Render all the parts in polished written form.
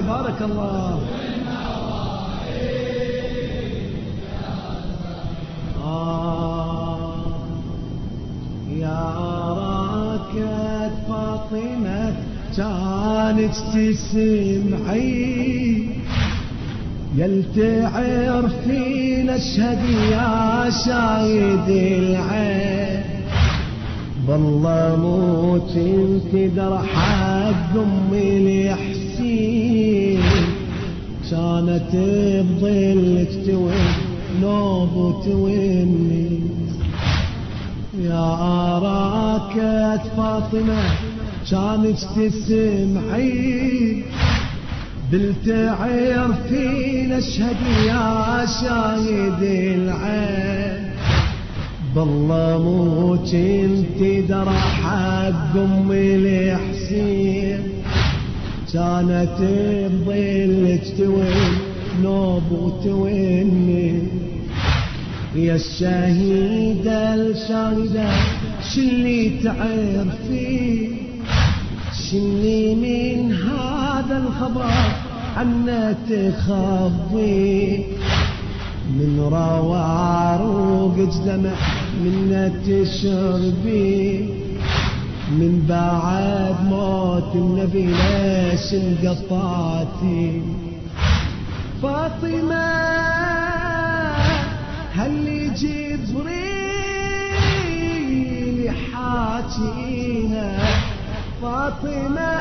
بارك الله. يا راكد فاطمة كانت تسمعي يل تعرفين اشهد يا شاهد العين بالله موت انتدر حق امي الحسين كانت بظلك توين نوب وتوني. يا راكد فاطمة كانت تسمعي بالتعرفين اشهد يا شاهد العين بالله موت انت درى حق امي الحسين كانت بظلك توين نوب وتوني. يا الشهيدة الشاهدة شلي تعرفي شلي من هذا الخبر عنا تخبي من روى عروقك دمع منا تشربي من بعد موت النبي ليش انقطعتي. فاطمة هل جبريل حاجيها فاطمة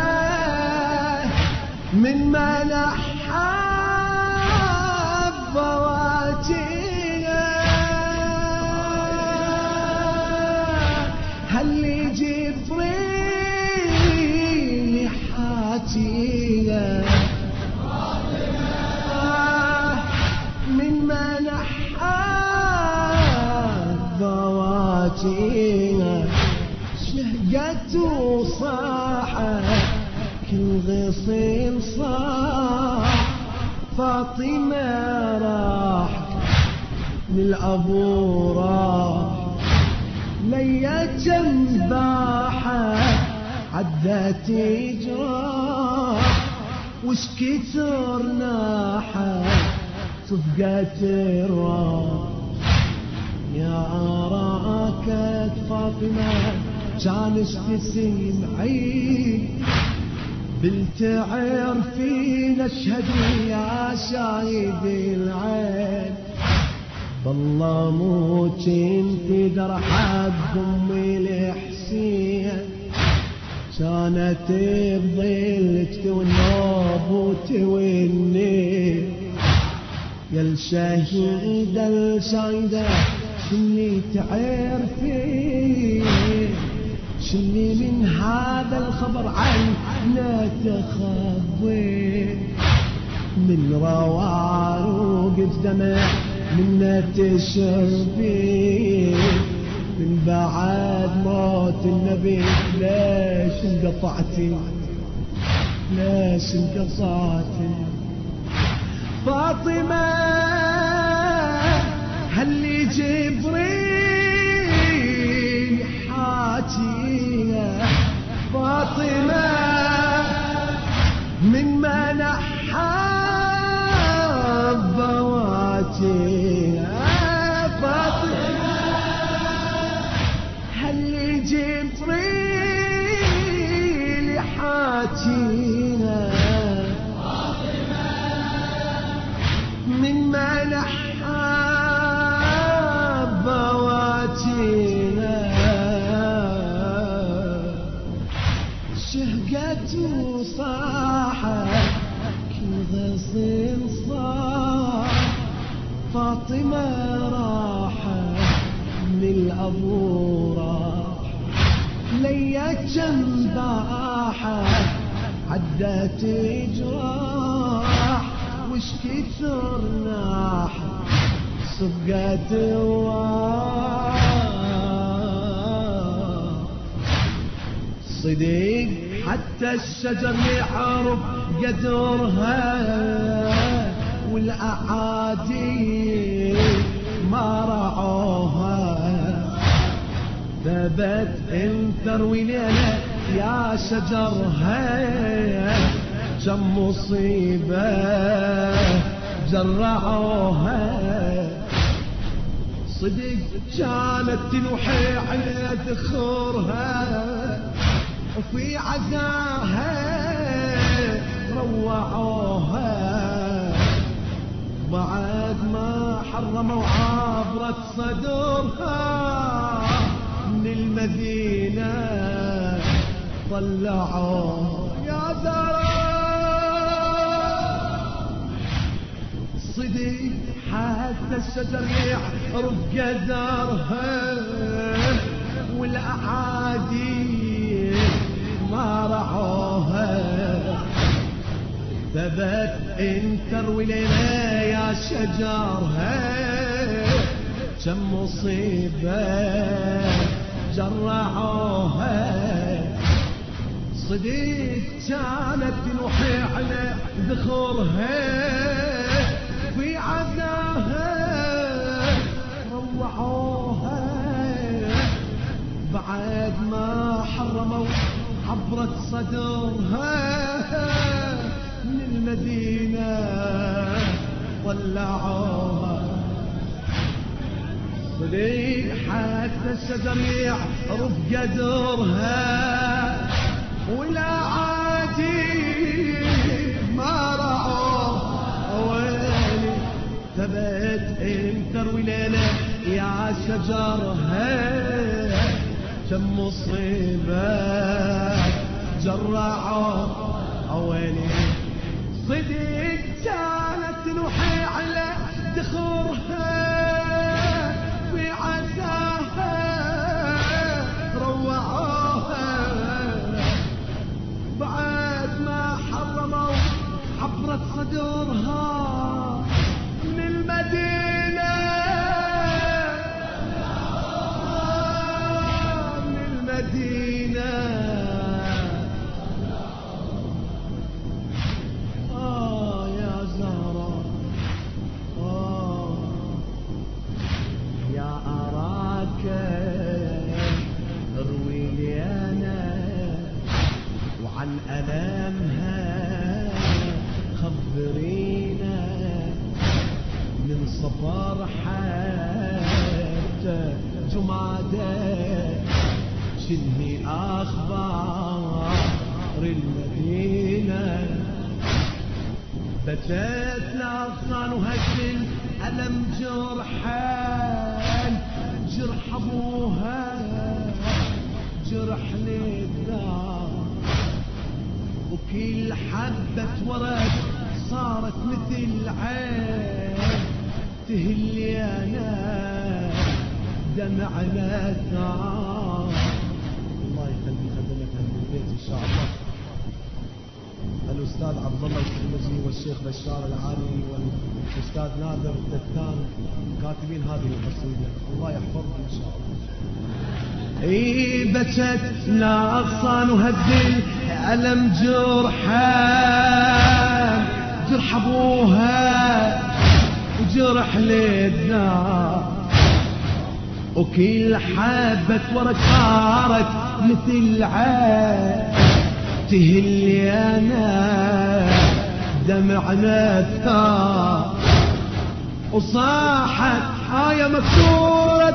من منح فواتيها هل جبريل حاجيها من منح فواتيها شهقت وصاحت كل غصين صاح. فاطمة راح من الأبو راح ليا جنباحة عدت جراح وش كتر ناحة صفقت الراح. يا راكد فاطمة كانش تسمعي بالتعرفين اشهد يا شاهد العين بالله موت انت در حق امي الحسين كانت بظلك تونوب وتوني. يا الشهيدة الشاهدة شلي تعرفي شلي من هذا الخبر عنا تخبي من روى عروقك دمع منا تشربي من بعد موت النبي ليش انقطعتي ليش انقطعتي. فاطمة هل جبريل حاجيها فاطمة من منحها بواتيها. فاطمة هل جبريل حاجيها من منحها بواتينا. شهقت وصاحت كل غصن صاح. فاطمة راحت من الأبو راح ليا جنباحة عدت جراح وش كثر ناحة صبقت صديق حتى الشجر يعرف قدرها والأعادي ما رعوها. ثبت انت روي لنا يا شجرها كم مصيبة جرعوها، صدق كانت تنوحي على ذخورها، وفي عزاها روعوها، بعد ما حرموا عبرت صدورها من المدينة طلعوها. يا زهرة صدق حتى الشجر يعرف قدرها، والأعادي ما رعوها، ثبت انتر ولينا يا شجرها، كم مصيبة جرعوها، صديق كانت تنوحي على ذخورها، في عزاها روعوها، بعد ما حرموا عبرت صدرها من المدينة طلعوها، صديق حتى الشجر يعرف قدرها، ولا عادي ما رعوها، ويلي ثبت انتر وليلة يا شجرها، كم مصيبة جرعوها، ويلي صدق كانت تنوحي على ذخورها، في عزاها روعوها، بعد ما حرموا عبرت صدورها من المدينة، من المدينة. يا زهرة يا أراك اروي لي أنا وعن ألمها خبرينا، من صبر حتى جمادة شنهي أخبار المدينة، بتت الأغصان وهجل ألم جرحان، جرح أبوها جرح للدار، وكل حبة ورد صارت مثل عين تهلي أنا دمعنا الثار. الله يخلي خدمة أهل البيت إن شاء الله، الأستاذ عبد الله الكرمزي والشيخ بشار العالي والأستاذ نادر الدكان كاتبين هذه القصيدة، الله يحفظهم إن شاء الله. بكت الأغصان وهزل ألم جرحان، جرح أبوها وجرح للدار، وكل حبة ورق صارت مثل عين تهلي أنا دمعنا الثار، وصاحت آية مكسورة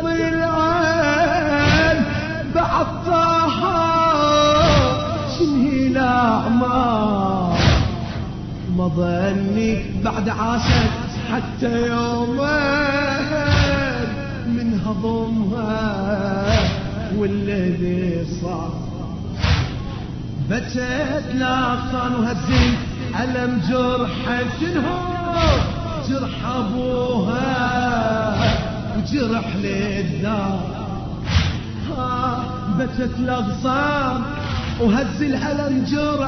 الضلعين بعد طاها شنهي الأعمار، ما ظني بعد عاشت حتى يومين من هضمها والذي صار، بكت الأغصان وهزيت ألم جرح شنهو جرح أبوها وجرح للدار، بكت الأغصان وهز الألم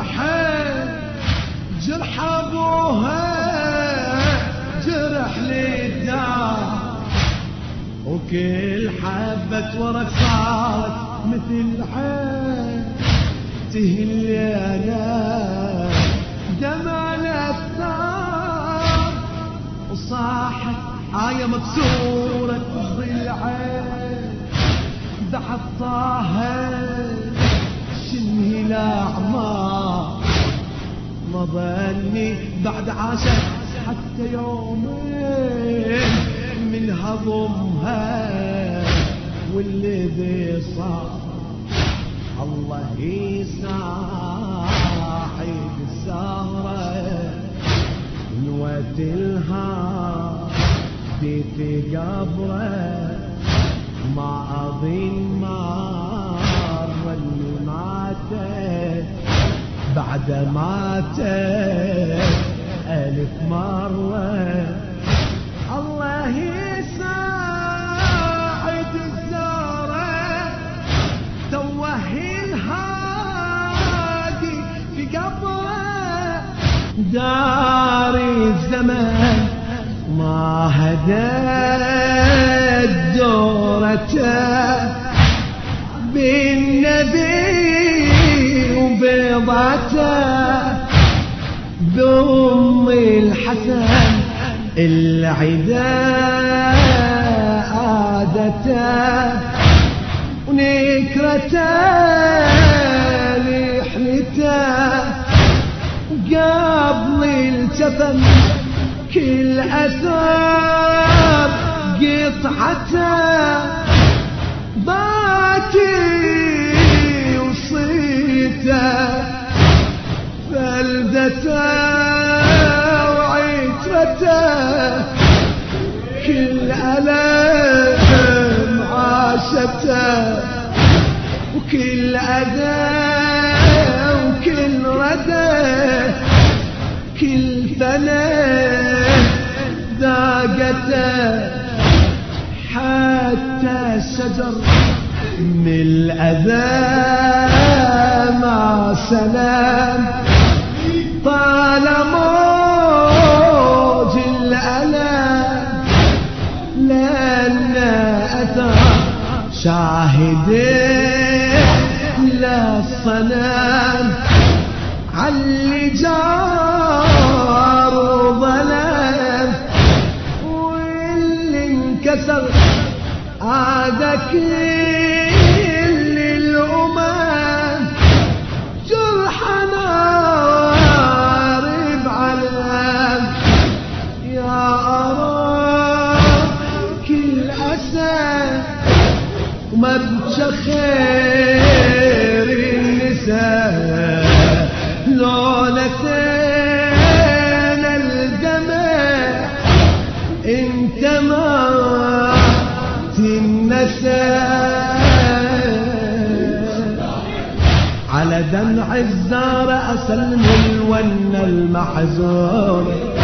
جرح أبوها جرح للدار، وكل حبة ورق صارت مثل عين تهلي أنا دمعنا الثار، وصاحت آية مكسورة الضلعين دعت طه شنهي الأعمار، ما ظني بعد عاشت حتى يومين من هضمها والذي صار الله يساعد الزهرة نوت الها ديت قبره ما أظن مرة اللي ماتت بعد ماتت 1000 مرة الله يساعد الزهرة توه الهادي في قبره داري الزمن ما هدت دورته بالنبي وبيضته بأم الحسن العداء عادته ونكرته رحلته قبل الجبل كل أثر قطعته باتي وصيته فلدته وعيترته كل ألم عاشته وكل أذى وكل ردى كل فنان ذاقته حتى الشجر من الأذى مع سلام طال موج الألم لأن أثر شاهدين للصنم علي جار وظلم واللي انكسر هذا كل الأمم جرحنا بعلم يا أراك كل أسى وما بتشخير النساء لونتين الدمع انت ما تنسى على دمع الزارة أسلم الون المحزون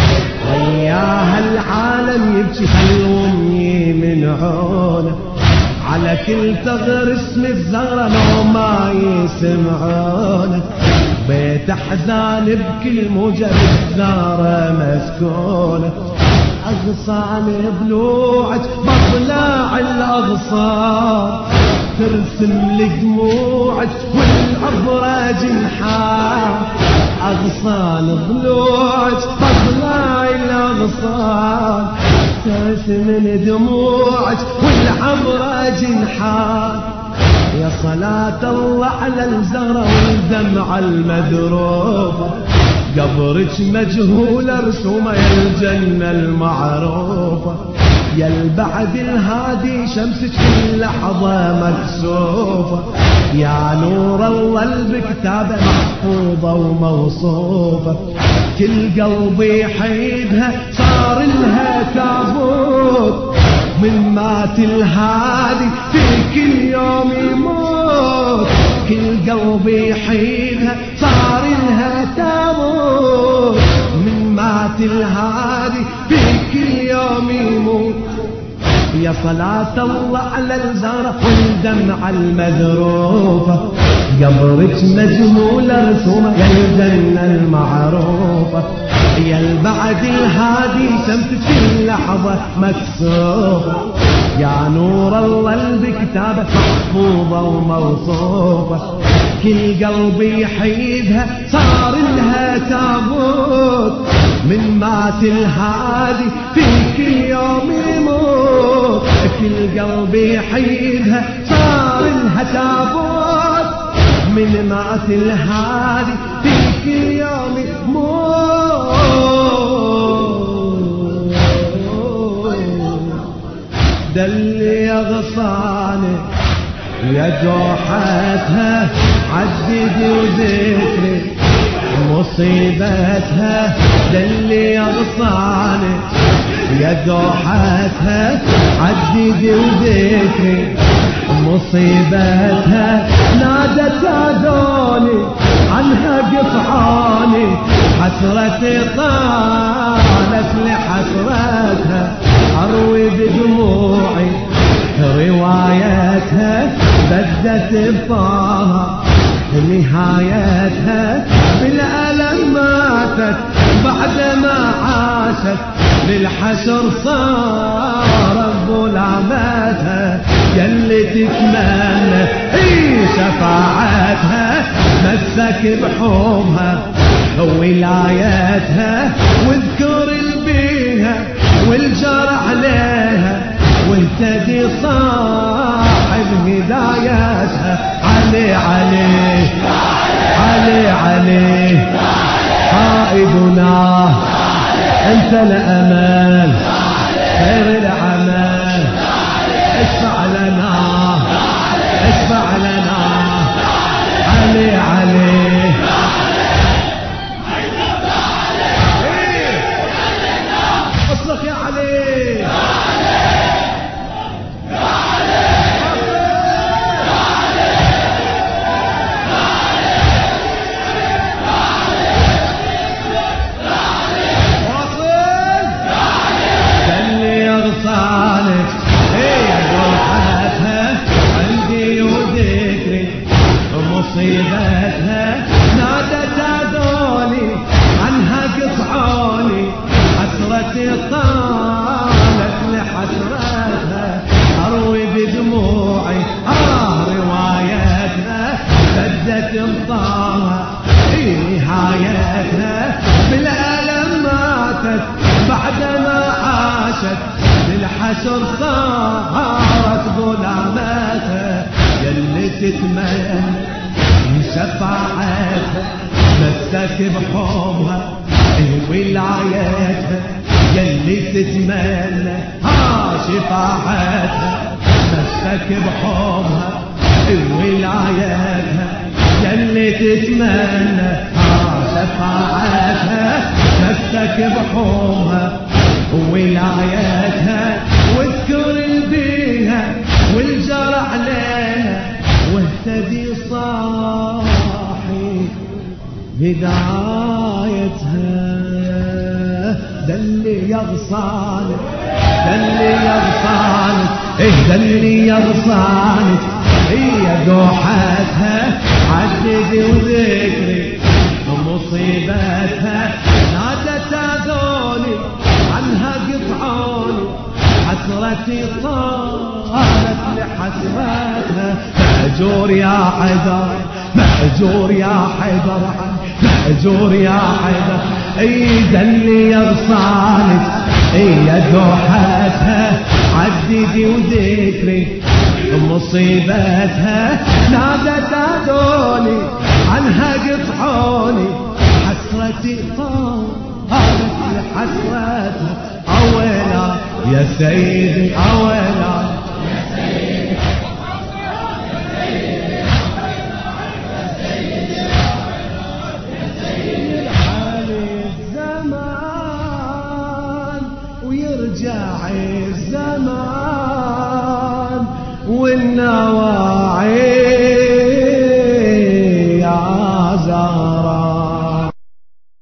وياها العالم يبكي خلومي من عونه على كل ثغر اسم الزهرة لو ما يسمعونه بيت أحزان بكل موجة الزهرة مسكونة أغصان بلوعك بطلع الأغصان ترسم لدموعك والعبرة جنحان أغصان ضلوعك بطلع الأغصان ترسم لدموعك والعبرة جنحان يا صلاة الله على الزهرة والدمعة المدروبة قبرك مجهولة رسومة يا الجنة المعروفة يا البعد الهادي شمسك كل لحظة مكسوفة يا نور الله بكتابة محفوظة وموصوفة كل قلبي يحيدها صار لها تابوت من مات الهادي في كل يوم يموت كل قلبي يحيدها صار لها تابوت من مات الهادي في كل يوم يموت يا صلاة الله على الزهرة والدمعة المذروفة قبرك مجمولة رسومة يا الجنة المعروفة يا البعد الهادي شمسك في لحظة مكسوفة يا نور الله بكتابة محفوظة وموصوفة كل قلبي يحيدها صار لها تابوت من مات الهادي في كل يوم يموت كل قلبي يحيدها صار لها تابوت من مات الهادي في في يومي ده اللي يغصاني يا جوحتها عددي وذكري مصيبتها ده اللي يغصاني يا جوحتها عددي وذكري مصيبتها نادت عدوني عنها قطعاني حسرتي طالت لحسرتها أروي بدموعي روايتها بدت بطاها نهايتها بالألم ماتت بعد ما عاشت للحشر صار رب لعبتها يلي تتمنى شفاعتها مسك بحومها ولايتها واذكر البيها والجرح عليها واهتدي صاحب هدايتها علي علي علي علي قائدنا انت الامل خير العمل اشفع لنا اشفع لنا علي علي اصرخ يا علي مصيبتها نادت عذولي عنها قطعوني حسرتي طالت لحسرتها أروي بدموعي روايتها بدت مطاها نهايتها بالألم ماتت بعدما عاشت للحشر صارت ظلاماتها يلي تتمنى شفاعتها مسك بحومها ولايتها يلي تتمنى شفاعتها مسك بحومها ولايتها يلي تتمنى شفاعتها مسك بحومها ولايتها واذكر بيها والجرح عليها واهتدي صاحي هدايتها ده اللي يغصانك ده اللي يغصانك ده اللي يغصانك هي جوحتها عددي وذكري ومصيبتها نادت عذولي عنها قطعوني حسرتي طالت لحسرتها مأجور يا حيدر مأجور يا حيدر مأجور يا حيدر ده اللي يغصانك يا جوحتها عددي وذكري مصيبتها نادت عدوني عنها قطعوني حسرتي طالت لحسرتها أولا يا سيدي أولا ويرجع الزمان والنواعي